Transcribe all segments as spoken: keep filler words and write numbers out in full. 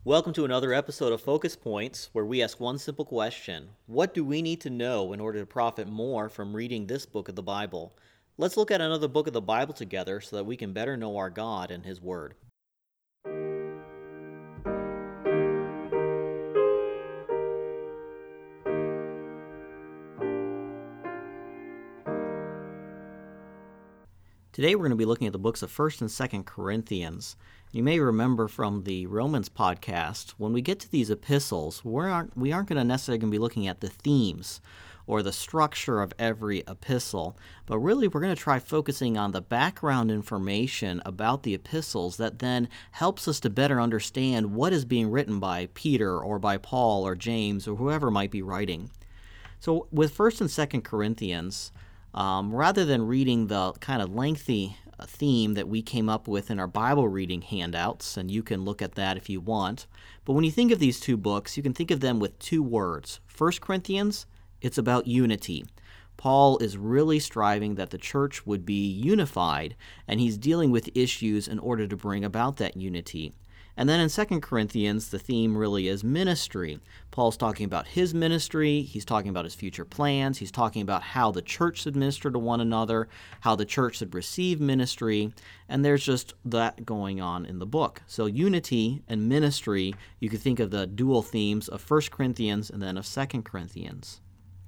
Welcome to another episode of Focus Points, where we ask one simple question. What do we need to know in order to profit more from reading this book of the Bible? Let's look at another book of the Bible together so that we can better know our God and His Word. Today we're going to be looking at the books of First and Second Corinthians. You may remember from the Romans podcast, when we get to these epistles, we aren't, we aren't going to necessarily going to be looking at the themes or the structure of every epistle, but really we're going to try focusing on the background information about the epistles that then helps us to better understand what is being written by Peter or by Paul or James or whoever might be writing. So with First and Second Corinthians, Um, rather than reading the kind of lengthy theme that we came up with in our Bible reading handouts, and you can look at that if you want, but when you think of these two books, you can think of them with two words. First Corinthians, it's about unity. Paul is really striving that the church would be unified, and he's dealing with issues in order to bring about that unity. And then in Second Corinthians, the theme really is ministry. Paul's talking about his ministry, he's talking about his future plans, he's talking about how the church should minister to one another, how the church should receive ministry, and there's just that going on in the book. So unity and ministry, you could think of the dual themes of First Corinthians and then of Second Corinthians.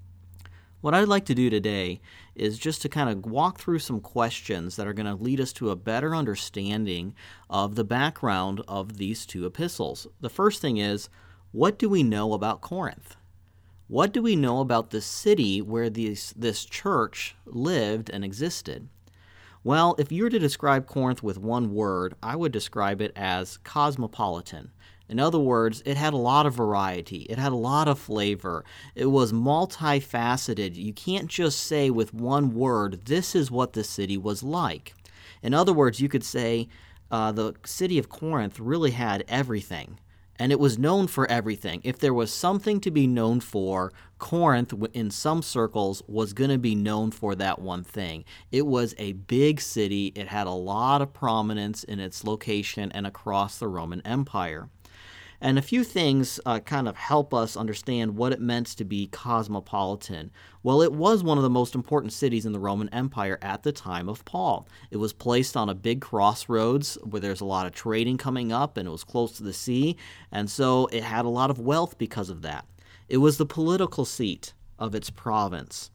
What I'd like to do today is just to kind of walk through some questions that are going to lead us to a better understanding of the background of these two epistles. The first thing is, what do we know about Corinth? What do we know about the city where these, this church lived and existed? Well, if you were to describe Corinth with one word, I would describe it as cosmopolitan. In other words, it had a lot of variety. It had a lot of flavor. It was multifaceted. You can't just say with one word, this is what the city was like. In other words, you could say uh, the city of Corinth really had everything, and it was known for everything. If there was something to be known for, Corinth, in some circles, was going to be known for that one thing. It was a big city. It had a lot of prominence in its location and across the Roman Empire. And a few things uh, kind of help us understand what it meant to be cosmopolitan. Well, it was one of the most important cities in the Roman Empire at the time of Paul. It was placed on a big crossroads where there's a lot of trading coming up, and it was close to the sea, and so it had a lot of wealth because of that. It was the political seat of its province.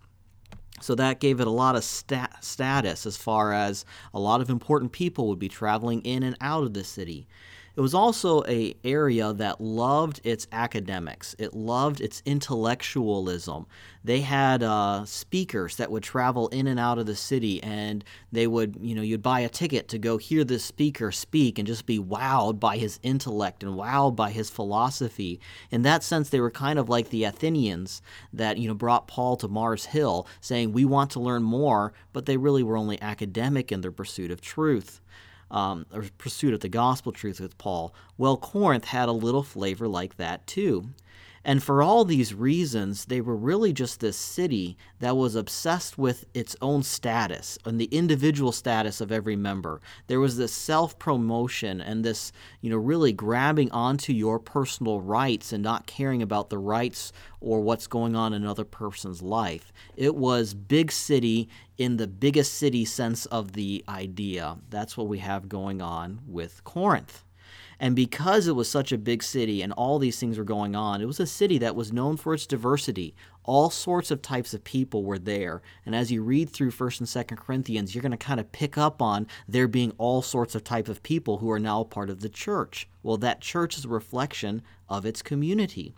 So that gave it a lot of stat- status as far as a lot of important people would be traveling in and out of the city. It was also an area that loved its academics. It loved its intellectualism. They had uh, speakers that would travel in and out of the city, and they would, you know, you'd buy a ticket to go hear this speaker speak and just be wowed by his intellect and wowed by his philosophy. In that sense, they were kind of like the Athenians that, you know, brought Paul to Mars Hill, saying, we want to learn more, but they really were only academic in their pursuit of truth. Um, or pursuit of the gospel truth with Paul. Well, Corinth had a little flavor like that too. And for all these reasons, they were really just this city that was obsessed with its own status and the individual status of every member. There was this self-promotion and this, you know, really grabbing onto your personal rights and not caring about the rights or what's going on in another person's life. It was big city in the biggest city sense of the idea. That's what we have going on with Corinth. And because it was such a big city and all these things were going on, it was a city that was known for its diversity. All sorts of types of people were there. And as you read through First and Second Corinthians, you're going to kind of pick up on there being all sorts of type of people who are now part of the church. Well, that church is a reflection of its community.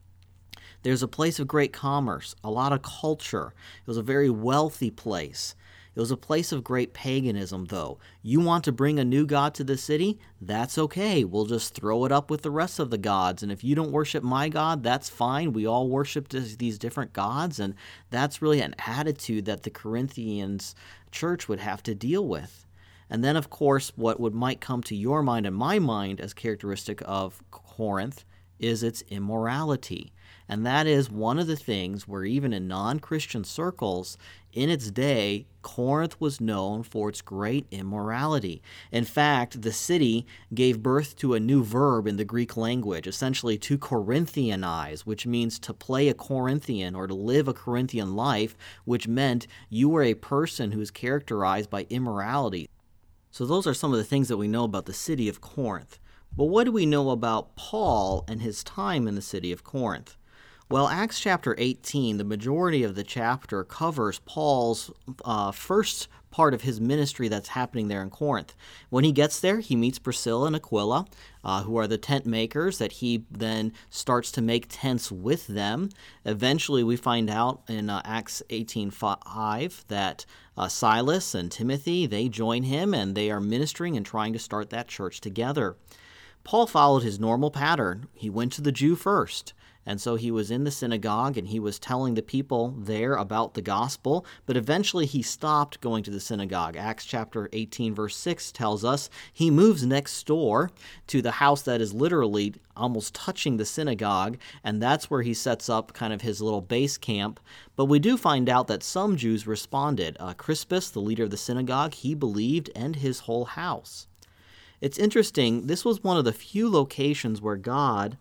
There's a place of great commerce, a lot of culture. It was a very wealthy place. It was a place of great paganism, though. You want to bring a new god to the city? That's okay. We'll just throw it up with the rest of the gods. And if you don't worship my God, that's fine. We all worship these different gods. And that's really an attitude that the Corinthians church would have to deal with. And then, of course, what would might come to your mind and my mind as characteristic of Corinth is its immorality. And that is one of the things where even in non-Christian circles, in its day, Corinth was known for its great immorality. In fact, the city gave birth to a new verb in the Greek language, essentially to Corinthianize, which means to play a Corinthian or to live a Corinthian life, which meant you were a person who is characterized by immorality. So those are some of the things that we know about the city of Corinth. But what do we know about Paul and his time in the city of Corinth? Well, Acts chapter eighteen, the majority of the chapter covers Paul's uh, first part of his ministry that's happening there in Corinth. When he gets there, he meets Priscilla and Aquila, uh, who are the tent makers, that he then starts to make tents with them. Eventually, we find out in uh, Acts eighteen five that uh, Silas and Timothy, they join him, and they are ministering and trying to start that church together. Paul followed his normal pattern. He went to the Jew first. And so he was in the synagogue and he was telling the people there about the gospel, but eventually he stopped going to the synagogue. Acts chapter eighteen verse six tells us he moves next door to the house that is literally almost touching the synagogue, and that's where he sets up kind of his little base camp. But we do find out that some Jews responded. Uh, Crispus, the leader of the synagogue, he believed, and his whole house. It's interesting, this was one of the few locations where God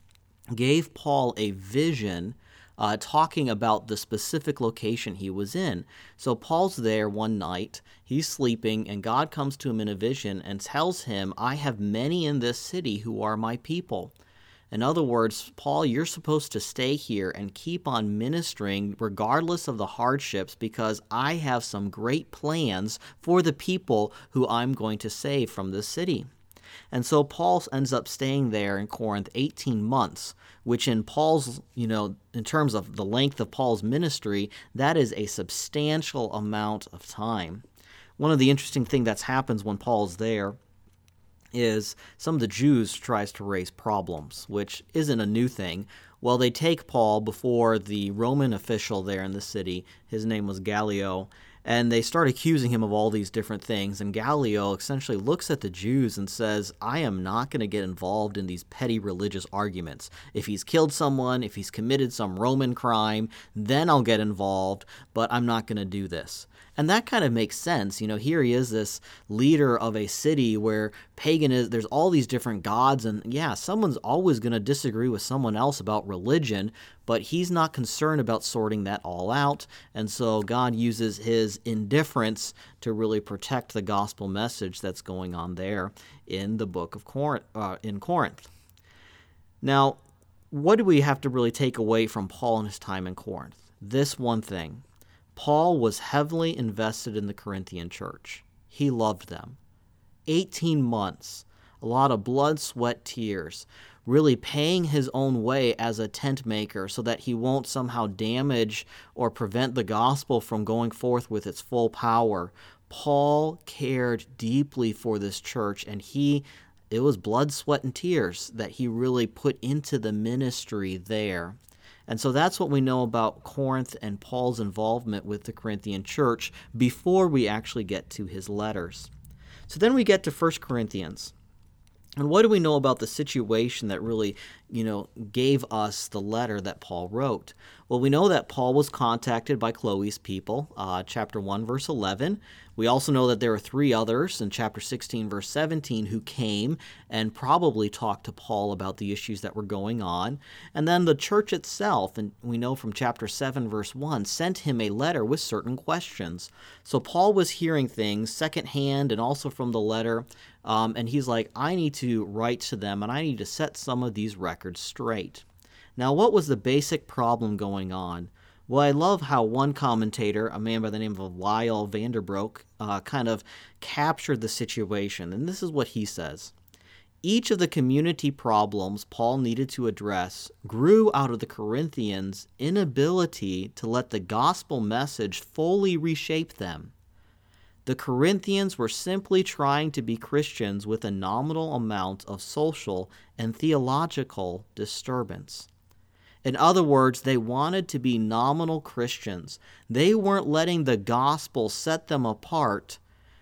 gave Paul a vision uh, talking about the specific location he was in. So Paul's there one night, he's sleeping, and God comes to him in a vision and tells him, I have many in this city who are my people. In other words, Paul, you're supposed to stay here and keep on ministering regardless of the hardships, because I have some great plans for the people who I'm going to save from this city. And so Paul ends up staying there in Corinth eighteen months, which in Paul's, you know, in terms of the length of Paul's ministry, that is a substantial amount of time. One of the interesting things that happens when Paul's there is some of the Jews tries to raise problems, which isn't a new thing. Well, they take Paul before the Roman official there in the city. His name was Gallio. And they start accusing him of all these different things. And Gallio essentially looks at the Jews and says, I am not going to get involved in these petty religious arguments. If he's killed someone, if he's committed some Roman crime, then I'll get involved, but I'm not going to do this. And that kind of makes sense. You know, here he is, this leader of a city where pagan is, there's all these different gods, and yeah, someone's always going to disagree with someone else about religion, but he's not concerned about sorting that all out. And so God uses his indifference to really protect the gospel message that's going on there in the book of Corinth, uh, in Corinth. Now, what do we have to really take away from Paul and his time in Corinth? This one thing. Paul was heavily invested in the Corinthian church. He loved them. eighteen months, a lot of blood, sweat, tears, really paying his own way as a tent maker so that he won't somehow damage or prevent the gospel from going forth with its full power. Paul cared deeply for this church, and he it was blood, sweat, and tears that he really put into the ministry there. And so that's what we know about Corinth and Paul's involvement with the Corinthian church before we actually get to his letters. So then we get to First Corinthians. And what do we know about the situation that really, you know, gave us the letter that Paul wrote? Well, we know that Paul was contacted by Chloe's people, uh, chapter one, verse eleven. We also know that there are three others in chapter sixteen, verse seventeen, who came and probably talked to Paul about the issues that were going on. And then the church itself, and we know from chapter seven, verse one, sent him a letter with certain questions. So Paul was hearing things secondhand and also from the letter, um, and he's like, I need to write to them, and I need to set some of these records straight. Now, what was the basic problem going on? Well, I love how one commentator, a man by the name of Lyle Vanderbroek, uh, kind of captured the situation. And this is what he says. Each of the community problems Paul needed to address grew out of the Corinthians' inability to let the gospel message fully reshape them. The Corinthians were simply trying to be Christians with a nominal amount of social and theological disturbance. In other words, they wanted to be nominal Christians. They weren't letting the gospel set them apart.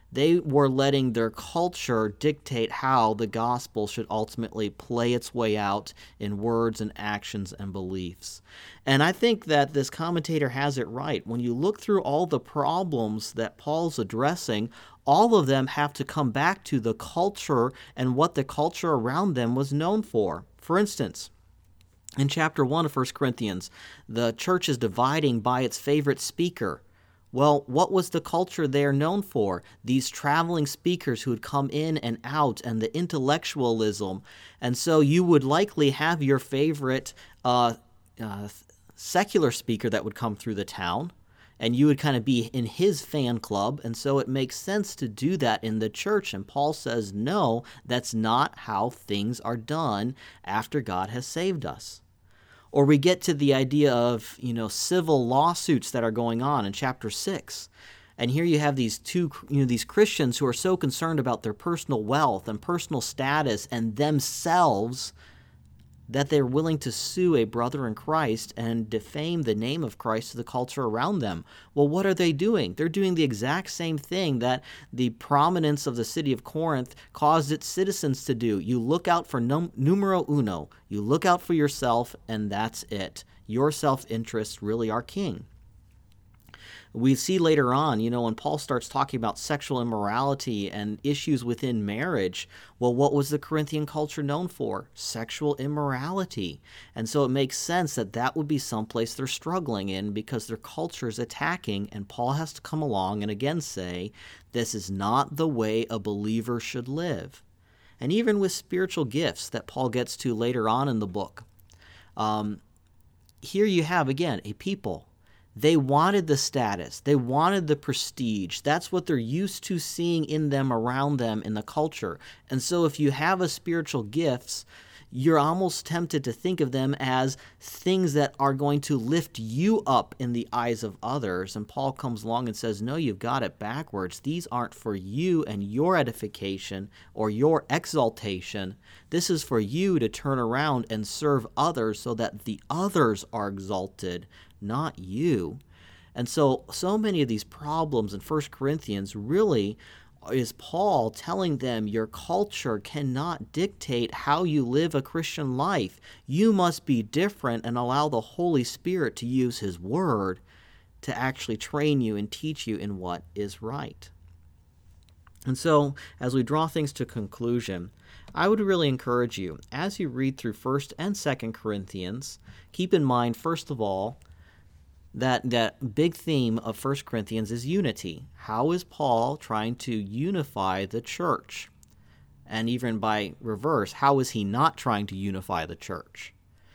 They were letting their culture dictate how the gospel should ultimately play its way out in words and actions and beliefs. And I think that this commentator has it right. When you look through all the problems that Paul's addressing, all of them have to come back to the culture and what the culture around them was known for. For instance, in chapter one of First Corinthians, the church is dividing by its favorite speaker. Well, what was the culture there known for? These traveling speakers who would come in and out, and the intellectualism. And so you would likely have your favorite uh, uh, secular speaker that would come through the town, and you would kind of be in his fan club, and so it makes sense to do that in the church. And Paul says, no, that's not how things are done after God has saved us. Or we get to the idea of, you know, civil lawsuits that are going on in chapter six. And here you have these two, you know, these Christians who are so concerned about their personal wealth and personal status and themselves that they're willing to sue a brother in Christ and defame the name of Christ to the culture around them. Well, what are they doing? They're doing the exact same thing that the prominence of the city of Corinth caused its citizens to do. You look out for num- numero uno. You look out for yourself, and that's it. Your self-interests really are king. We see later on, you know, when Paul starts talking about sexual immorality and issues within marriage, well, what was the Corinthian culture known for? Sexual immorality. And so it makes sense that that would be someplace they're struggling in because their culture is attacking, and Paul has to come along and again say, this is not the way a believer should live. And even with spiritual gifts that Paul gets to later on in the book, um, here you have, again, a people. They wanted the status. They wanted the prestige. That's what they're used to seeing in them, around them, in the culture. And so if you have a spiritual gifts, you're almost tempted to think of them as things that are going to lift you up in the eyes of others. And Paul comes along and says, no, you've got it backwards. These aren't for you and your edification or your exaltation. This is for you to turn around and serve others so that the others are exalted, not you. And so, so many of these problems in First Corinthians really is Paul telling them your culture cannot dictate how you live a Christian life. You must be different and allow the Holy Spirit to use His Word to actually train you and teach you in what is right. And so, as we draw things to conclusion, I would really encourage you, as you read through First and Second Corinthians, keep in mind, first of all, that that big theme of First Corinthians is unity. How is Paul trying to unify the church? And even by reverse, how is he not trying to unify the church?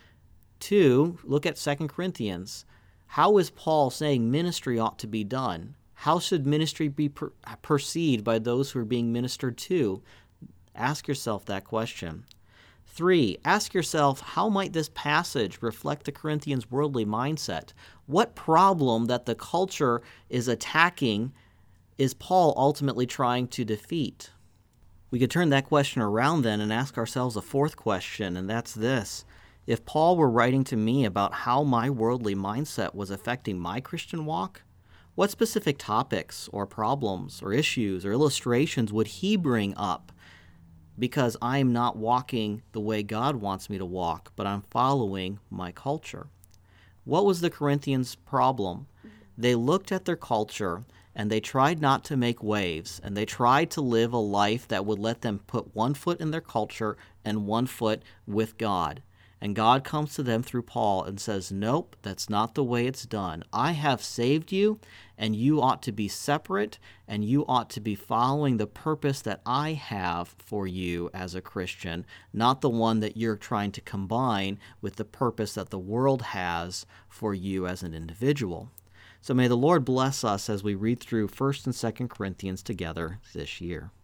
Two, look at Second Corinthians. How is Paul saying ministry ought to be done? How should ministry be per- perceived by those who are being ministered to? Ask yourself that question. Three, ask yourself, how might this passage reflect the Corinthians' worldly mindset? What problem that the culture is attacking is Paul ultimately trying to defeat? We could turn that question around then and ask ourselves a fourth question, and that's this. If Paul were writing to me about how my worldly mindset was affecting my Christian walk, what specific topics or problems or issues or illustrations would he bring up? Because I'm not walking the way God wants me to walk, but I'm following my culture. What was the Corinthians' problem? They looked at their culture and they tried not to make waves, and they tried to live a life that would let them put one foot in their culture and one foot with God. And God comes to them through Paul and says, nope, that's not the way it's done. I have saved you, and you ought to be separate, and you ought to be following the purpose that I have for you as a Christian, not the one that you're trying to combine with the purpose that the world has for you as an individual. So may the Lord bless us as we read through First and Second Corinthians together this year.